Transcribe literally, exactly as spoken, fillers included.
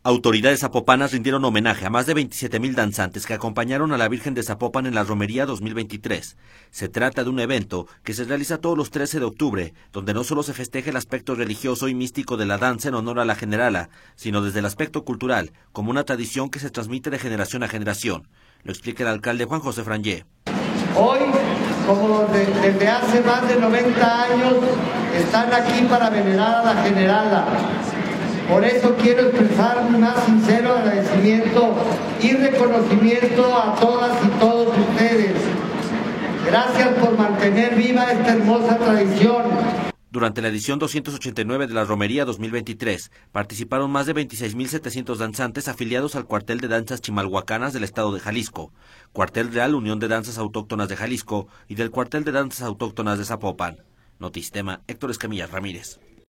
Autoridades zapopanas rindieron homenaje a más de veintisiete mil danzantes que acompañaron a la Virgen de Zapopan en la Romería dos mil veintitrés. Se trata de un evento que se realiza todos los trece de octubre, donde no solo se festeja el aspecto religioso y místico de la danza en honor a la generala, sino desde el aspecto cultural, como una tradición que se transmite de generación a generación. Lo explica el alcalde Juan José Frangé. Hoy, como de, desde hace más de noventa años, están aquí para venerar a la generala. Por eso quiero expresar mi más sincero agradecimiento y reconocimiento a todas y todos ustedes. Gracias por mantener viva esta hermosa tradición. Durante la edición doscientos ochenta y nueve de la Romería dos mil veintitrés, participaron más de veintiséis mil setecientos danzantes afiliados al Cuartel de Danzas Chimalhuacanas del Estado de Jalisco, Cuartel Real Unión de Danzas Autóctonas de Jalisco y del Cuartel de Danzas Autóctonas de Zapopan. Notistema, Héctor Escamilla Ramírez.